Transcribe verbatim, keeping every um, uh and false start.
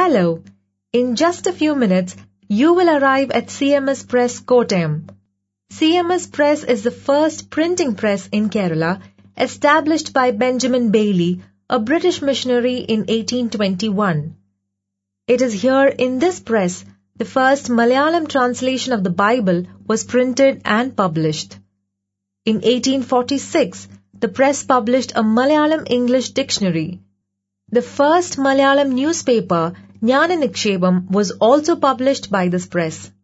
Hello! In just a few minutes, you will arrive at C M S Press, Kottayam. C M S Press is the first printing press in Kerala, established by Benjamin Bailey, a British missionary in eighteen twenty-one. It is here in this press the first Malayalam translation of the Bible was printed and published. In eighteen forty-six, the press published a Malayalam English dictionary. The first Malayalam newspaper, Jnana Nikshepam, was also published by this press.